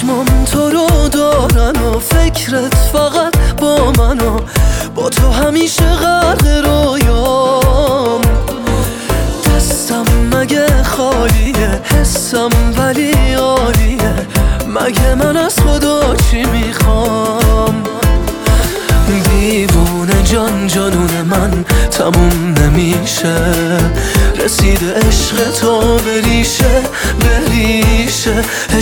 چشمام تو رو دارن و فکرت فقط با من و با تو همیشه غرق رویام. دستم مگه خالیه، حسم ولی عالیه، مگه من از خدا چی میخوام؟ دیوونه جان جانون من تموم نمیشه، رسیده عشق تو بریشه بریشه.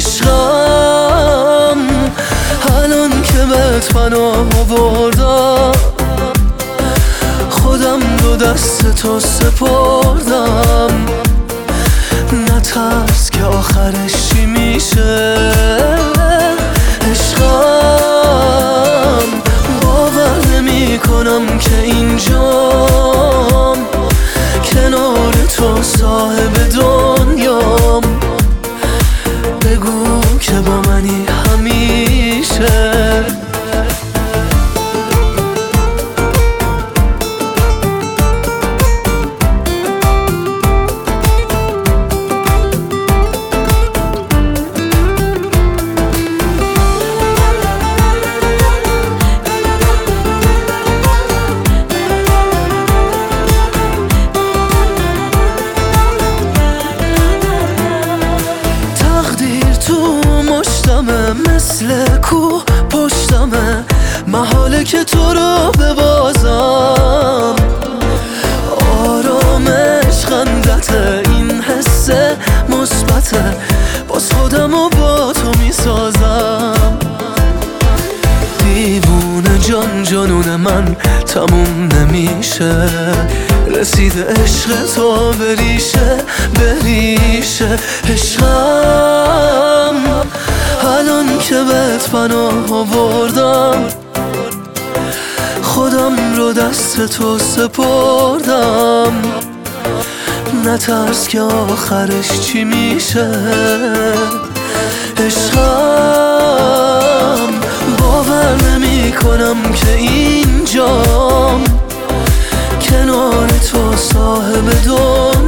عشقم الان که بهت پناه آوردم، خودم رو دست تو سپردم. نترس که آخرش چی میشه. عشقم باور نمی کنم که اینجام، کنار تو صاحب دنیام. بگو که با منی همیشه. مثل کوه پشتمه، محاله که تو رو ببازم. آرامش خندته، این حس مثبته، باز خودمو با تو میسازم. دیوونه جان جانون من تموم نمیشه، رسیده عشق تو بریشه بریشه. عشقم الان که بهت پناه آوردم، خودم رو دست تو سپردم. نترس که آخرش چی میشه. عشقم باور نمی کنم که اینجام، کنار تو صاحب دنیا.